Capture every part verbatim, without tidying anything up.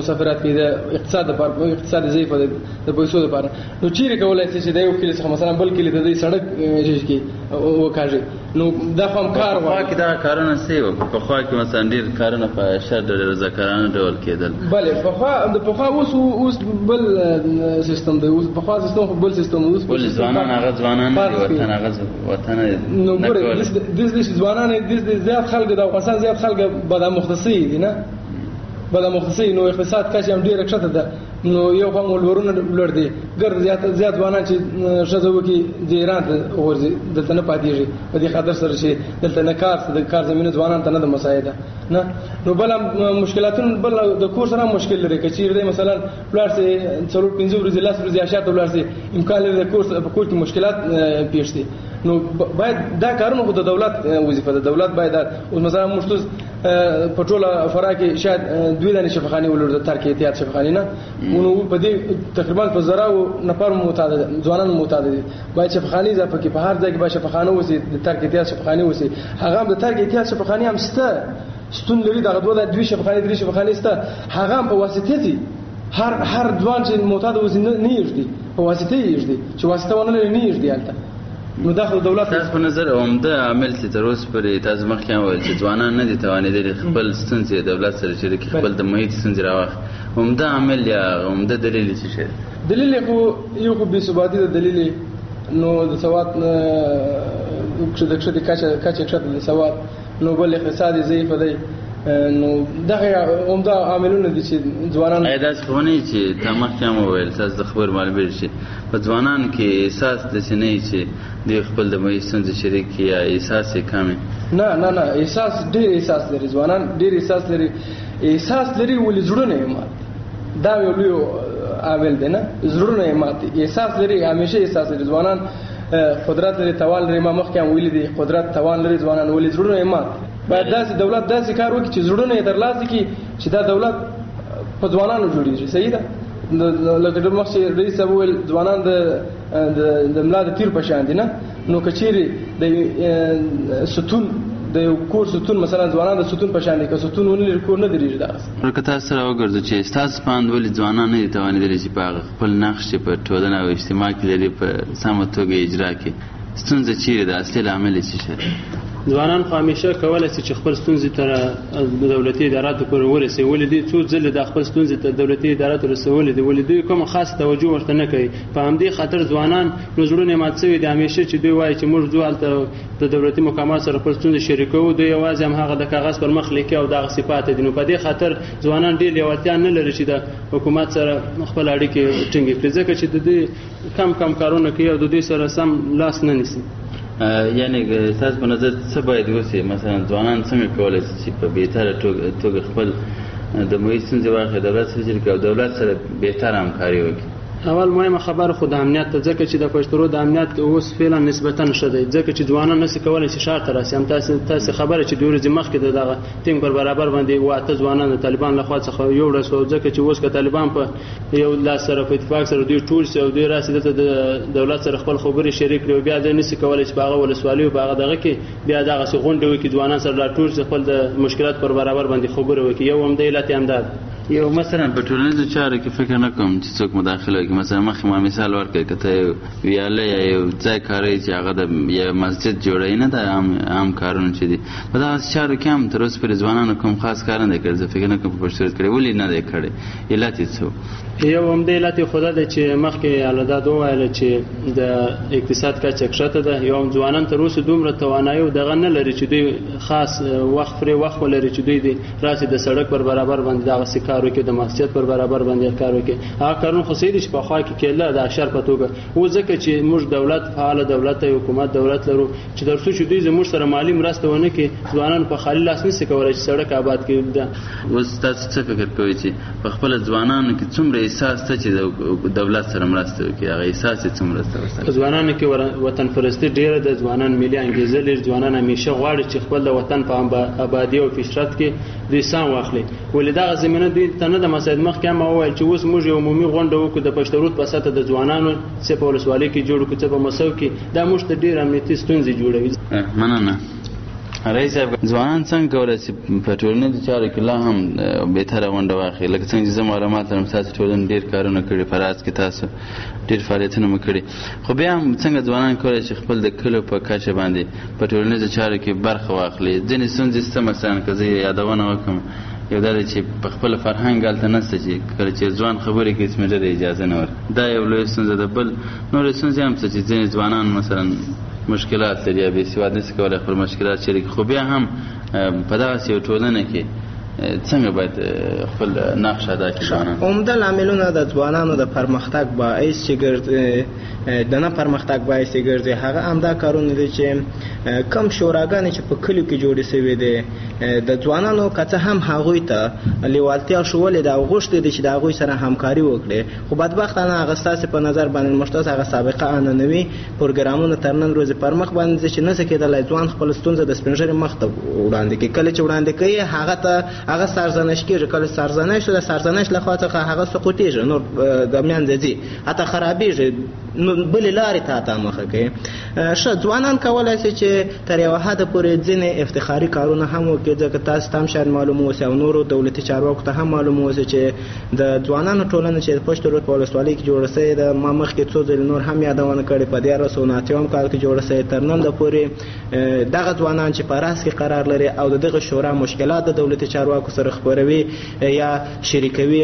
مسافرات کې د اقتصاد لپاره اقتصاد ضعیف د پیسو لپاره نو چیرې کولای شي چې د یو کلی څخه مثلا بل کلی د دې سړک کې وکاږي نو دا هم کار وای کی دا کارونه سی و په خو کې مثلا ډیر کارونه په شر د رضاکارانه ډول کېدل بله په خو د په خو اوس اوس بل سیستم دی اوس په خو سیستم بل سیستم اوس بل ځوانان هغه ځوانان دی وطن هغه وطن نو ګوره د دې ځوانان د زیات خلک د افغانستان زیات خلک بد مختصي دي نه بد مختصي نو اقتصاد کاش هم ډیر کښته ده نو یو هم ولورونه لور دي ګر زیات زیات ځوانان چې شزه وکي د ایران ورځي دلته نه پاتېږي په دې خاطر سره چې دلته نه کار د کار زمينه ځوانان ته نه د مساعده نه نو بل مشکلاتونه بل د کور سره مشکل لري کچیر دی مثلا پلار سي څلور پنځه ورځې لاس ورځې اشاعت پلار سي امکان لري د کور په کور کې مشکلات پیښ دي نو باید دا کارونه د دولت وظیفه د دولت باید او مثلا مشتوز په ټوله فرا کې شاید دوی دانه شفاخاني ولر د ترکیه احتیاط شفاخاني نه نو په دې تقریبا په زراو نفر متعدد ځوانان متعدد باید شفاخاني ځکه کې په هر ځای کې باید شفاخانه وسی د ترکیه احتیاط شفاخاني وسی هغه د ترکیه احتیاط شفاخاني هم سته ستون لري دغه دوه د دوی شفاخاني درې شفاخاني سته هغه په واسطه دي هر هر ځوان چې معتاد وسی نه یږدي په واسطه یږدي چې واسطه ونه لري نه یږدي البته نو داخل دولت تاسو په نظر عمده عامل چې تر اوسه پورې تاسو مخکې وویل چې ځوانان نه دي توانېدلي خپل ستونزې دولت سره شریک خپل د محیط ستونزې راوخ عمده عامل یا عمده دلیل څه شي دلیل خو یو خو بې ثباتي د دلیل نو د سواد چې د کښته کاچه کاچه کښته د سواد نو بل اقتصادي ضعیف دی نو دغه عمده عاملونه دي چې ځوانان اې داس خو نه چې تمخ کوم ویل تاسو د خبر معلومه شي په ځوانان کې احساس د سینې چې د خپل د مې څنګه شریک یا احساس کم نه نه نه احساس ډېر احساس لري ځوانان ډېر احساس لري احساس لري ولې زړونه یې مات دا یو لوی عامل دی نه زړونه یې مات احساس لري همیشه احساس لري ځوانان قدرت لري توان لري ما مخکې ویل دي قدرت توان لري ځوانان ولې زړونه یې مات باید داسې دولت داسې کار وکړي چې زړونه یې ترلاسه کړي چې دا دولت په ځوانانو جوړیږي صحیح ده لکه د مخکې رئیس صاحب ویل ځوانان د د ملا د تیر په شان دي نه نو کچېرې د ستون د یو کور ستون مثلا ځوانان د ستون په شان دي که ستون ونلري کور نه درېږي دغسې که تاسو سره وګرځو چې ستاسو په اند ولې ځوانان نه دي توانېدلي چې په هغه خپل نقش چې په ټولنه او اجتماع کې لري په سمه توګه اجرا کړي ستونزه چیرې ده اصلي لامل یې څه شی ځوانان خو همیشه کولی شي چې خپل ستونزې تر دولتي اداراتو پورې ورسوي ولې دوی څو ځله د خپل ستونزې تر دولتي اداراتو رسولې دي ولې دوی کومه خاصه توجه ورته نه کوي په همدې خاطر ځوانان نو زړونه مات شوي دي همیشه چې دوی وایي چې موږ ځو هلته د دولتي مقامات سره خپل ستونزې شریکوو دوی یوازې هم هغه د کاغذ پر مخ لیکي او دغه صفات دي نو په دې خاطر ځوانان ډېر لیوالتیا نه لري چې د حکومت سره خپل اړیکې ټینګې کړي ځکه چې د دوی کم کم کارونه کوي او د دوی سره سم لاس نه نیسي یعنی تاسو په نظر څه باید وشي مثلا ځوانان څنګه کولی شي چې په بهتره توګه خپل د محیط ستونزې واخلي دولت سره شریک او دولت سره بهتره همکاري وکړي اول مهمه خبره خو د امنیت ته ځکه چې د پښتورو د امنیت اوس فعلا نسبتا نشه دی ځکه چې ځوانان نشي کولای چې ښار ته راسي هم تاسو تاسو خبره چې د ورځې مخکې دغه ټیم پر برابر باندې واته ځوانان د طالبان له خوا څخه یو ورسو ځکه چې اوس که طالبان په یو لاس سره په اتفاق سره دوی ټول سي او دوی راسي د دولت سره خپل خبرې شریک لري بیا د نشي کولای چې باغه ولسوالي او باغه دغه کې بیا دغه څه غونډه وکړي ځوانان سره لا ټول خپل د مشکلات پر برابر باندې خبرې وکړي یو هم د علت امداد یو مثلا په ټولنیزو چارو کې فکر نه کوم چې څوک مداخله وکړي مثلا مخکې ما مثال ورکړی که ته ویاله یا یو ځای کاروي چې هغه د یو مسجد جوړوي نه دا عام کارونه چې دي په دغسې چارو کې هم تر اوسه پورې ځوانانو کوم خاص کار نه دی کړی زه فکر نه کوم په پښتو کړی ولې نه دی کړی علت یې څه یو هم د علت خو دا دی چې مخکې علداد وویله چې د اقتصاد کچه کښته ده یو هم ځوانان تر اوسه دومره توانایي او دغه نه لري چې دوی خاص وخت پرې وخت ولري چې دوی راسي د سړک پر برابر باندې دغسې کار وکړي د مسجد پر برابر باندې کار وکړي هغه کارونه خو صحیح دي چې په خوا کې کېله د اشر په توګه او ځکه چې موږ دولت فعاله دولت او حکومت دولت لرو چې تر څو چې دوی زموږ سره مالي مرسته ونه کړي ځوانان په خالي لاس نشي کولای چې سړک آباد کړي اوس تاسو څه فکر کوئ چې په خپل ځوانانو کې څومره احساس ته چې دولت سره مرسته وکړي هغه احساس یې څومره ورسره ځوانانو کې وطن پرستی ډېره د ځوانان ملي انګیزه لري ځوانان همیشه غواړي چې خپل د وطن په آبادي او پیشرفت کې دوی سام واخلي ولې دغه زمینه دوی ته نه د مساعد مخکې هم وویل چې اوس موږ یو عمومي غونډه وکړو د پښتورود په سطح د ځوانانو څه په ولسوالۍ کې جوړ کړو څه په مسو کې دا موږ ته ډېر امنیتي ستونزې جوړوي مننه رئیس صاحب ځوانان څنګه کولی شي په ټولنیزو چارو کې لا هم بهتره ونډه واخلي؟ لکه څنګه چې زه معلومات لرم ستاسو ټولنې ډېر کارونه کړي، په راز کې تاسو ډېر فعالیتونه مو کړي، خو بیا هم څنګه ځوانان کولی شي خپل د کلیو په کچه باندې په ټولنیزو چارو کې برخه واخلي؟ ځینې ستونزې شته، مثلا که زه یادونه وکړم یو دا دی چې په خپل فرهنګ هلته نشته چې کله چې ځوان خبرې کوي هېڅ ډېره اجازه نه ورکوي، دا یو لویه ستونزه ده. بل نورې ستونزې هم شته چې ځینې ځوانان مثلا مشکلات لري یا بې سواد نشي کولی خپل مشکلات شریک، خو بیا هم په دغسې یو ټولنه کې څنګه باید خپل نقش ادا کړي ځوانان؟ عمده لاملونه د ځوانانو د پرمختګ باعث چې ګرځي د نه پرمختګ باعث ګرځي هغه همدا کارونه دي چې کم شوراګانې چې په کلیو کې جوړې شوې دي د ځوانانو که هم هغوی ته لیوالتیا ښولې ده او غوښتې دي چې د هغوی سره همکاري وکړي، خو بدبختانه هغه ستاسې په نظر باندې مشتاس هغه سابقه عنعنوي پروګرامونه تر نن ورځې پر مخ باندې چې نه څه کېدلی ځوان خپل ستونزه د سپین ږیري مخ ته وړاندې کړي. کله چې وړاندې کوي هغه ته هغه سرزنش کېږي، کله سرزنش د سرزنش له خوا څخه هغه سقوطېږي، نور د منځه ځي، حتی خرابېږي، بلې لارې ته ته مخه کوي. ښه ځوانان کولی شي چې تر یوه حده پورې ځینې افتخاري کارونه هم وکړي، ځکه تاسو ته هم شاید معلومه اوسي او نورو دولتي چارواکو ته هم معلومه اوسي چې د ځوانانو ټولنه چې د پشت رود په ولسوالۍ کې جوړه شوې ده، ما مخکې څو ځلې نور هم یادونه کړې، په دیارلس سوه اته اویایم کال کې جوړه شوې، تر نن د پورې دغه ځوانان چې په راس کې قرار لري او د دغه شورا مشکلات د دولتي چارواکو سره خپروي یا شریکوي،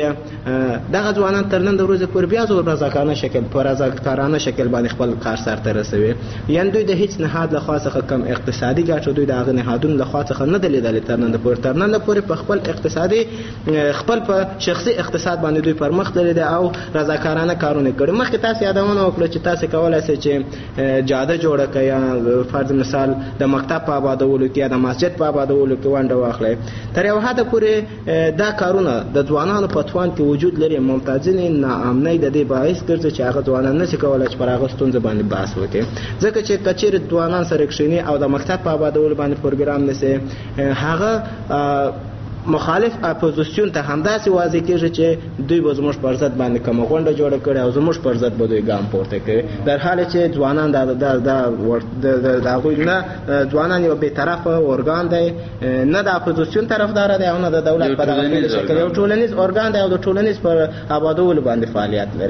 دغه ځوانان تر نن د ورځې پورې بیا زور رضاکارانه شکل په رضاکارانه شکل باندې خپل کار سرته رسوي. یعنې دوی د هیڅ نهاد له خوا څخه کم اقتصادي ګټه دوی د هغه نهادونو له خوا څخه نه ده لیدلې تر نن د پورې تر نن د پورې په خپل اقتصادي خپل په شخصي اقتصاد باندې دوی پرمخ تللی دی او رضاکارانه کارونه کړي. مخکې تاسو یادونه وکړه چې تاسو کولی شئ چې جاده جوړه کړئ یا فرض مثال د مکتب په آبادولو کې یا د مسجد په آبادولو کې ونډه واخلئ. تر یو حده پورې دا کارونه د ځوانانو په توان کې وجود لري، ممتازینې ناامنۍ د دې باعث ګرځي چې هغه ځوانان نشي کولی چې پر هغه ستونزه باندې بحث وکړي، ځکه چې که چیرې ځوانان سره کښېني او د مکتب په آبادولو باندې پروګرام نیسي، هغه مخالف اپوزیسیون ته همداسې واضح کېږي چې دوی به زموږ پر ضد باندې کومه غونډه جوړه کړې او زموږ پر ضد به دوی ګام پورته کوي، در حاله چې ځوانان د هغوی نه ځوانان یو بېطرفه ارګان دی، نه د اپوزیسیون طرفداره دی او نه د دولت په دغه شکل یو ټولنیز ارګان دی او د ټولنیز پر آبادولو باندې فعالیت لري.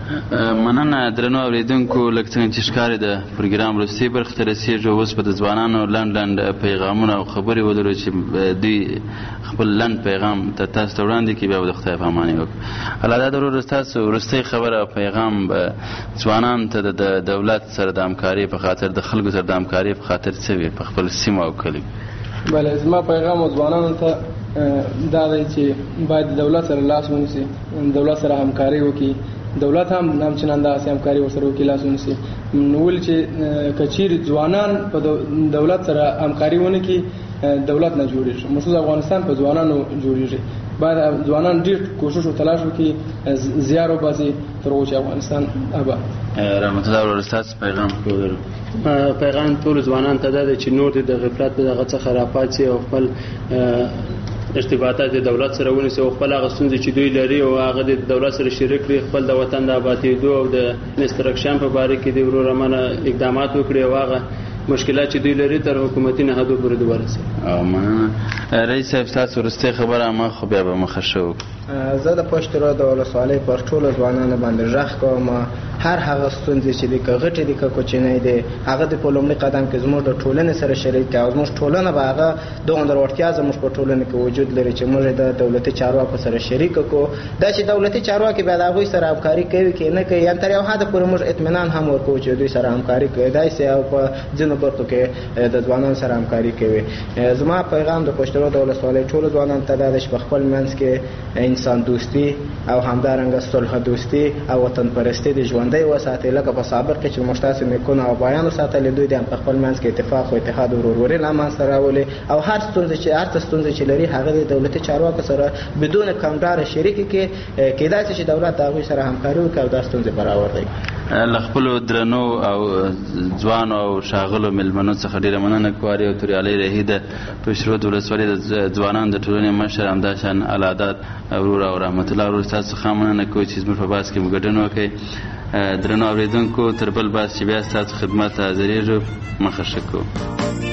مننه درنو اوریدونکو، لکه څنګه چې ښکاري د پروګرام وروستۍ برخې ته رسېږو، اوس به د ځوانانو لنډ لنډ پیغامونه او خبرې ولرو چې دوی خپل لنډ پیغام ته تاسو ته وړاندې کړي، بیا به د خدای په امانۍ وکړو. الله دا ورور ستاسو وروستۍ خبره او پیغام به ځوانانو ته د دولت سره د همکارۍ په خاطر د خلکو سره د همکارۍ په خاطر څه وي په خپل سیمه او کلي؟ بله، زما پیغام ځوانانو ته دا دی چې باید د دولت سره لاس ونیسي، دولت سره همکارۍ وکړي، دولت هم همچنان داسې همکاري ورسره وکړي، لاس ونیسي. نو ولې چې که چیرې ځوانان په دولت سره همکاري ونه کړي دولت نه جوړېږي. موږ افغانستان په ځوانانو جوړېږي، باید ځوانان ډېر کوشش او تلاش وکړي، زیار وباسي تر هغو چې افغانستان اباد. رحمت الله ورور ستاسو پیغام کوو؟ پیغام ټولو ځوانانو ته دا دی چې نور دې د غفلت د هغه څخه راپاڅي او خپل ارتباطات د دولت سره ونیسي او خپل هغه ستونزې چې دوی لري او هغه د دولت سره شریک کړي، خپل د وطن د ابادېدو او د انسترکشن په باره کې د وروره اقدامات وکړي او هغه مشکلات چې دوی لري تر حکومتي نهادو پورې ورسوي. او مننه. رئیس صاحب ستاسو وروستۍ خبره ما خو بیا به مخه ښه وکړو. زه د پشت رود د ولسوالۍ پر ټولو ځوانانو باندې غږ کوم، هر هغه ستونزې چې دي که غټې دي که کوچنۍ دي، هغه د په لومړي قدم کې زموږ د ټولنې سره شریک کړي او زموږ ټولنه به هغه دغومره وړتیا زموږ په ټولنه کې وجود لري چې موږ د دولتي چارواکو سره شریک کړو. دا چې دولتي چارواکي بیا د هغوی سره همکاري کوي که نه کوي، یعنې تر یو حده پورې موږ اطمینان هم ورکوو چې دوی سره همکاري کېدای شي او په ځینو برخو کې د ځوانانو سره همکاري کوي. زما پیغام د پشت رود د ولسوالۍ ټولو ځوانانو ته دا دی چې په خپل منځ کې انسان دوستي او همدارنګه صلح دوستي او وطن پرستي د ژوندۍ وساتئ، لکه په سابق کې چې موږ تاسو نیکونه او بایانو ساتلې، دوی د هم په خپل منځ کې اتفاق او اتحاد او ورورولي له منځته راولي او هر ستونزه چې هر څه ستونزه چې لري هغه د دولتي چارواکو سره بدون کمداره شریکي کې کېدای شي چې دولت د هغوی سره همکاري وکړي او دا ستونزې برابر کړي. له خپلو درنو او ځوانو او ښاغلو مېلمنو څخه ډېره مننه کوو. یو توریالی رهي د پشت رود ولسوالۍ د ځوانانو د ټولنې مشر، همداشان العادات ورور او رحمت الله ورور ستاسو څخه مننه کوو چې زموږ په بحث کې مو ګډون وکړئ. درنو اورېدونکو، تر بل بحث چې بیا ستاسو خدمت ته حاضرېږو، مخه ښه کوو.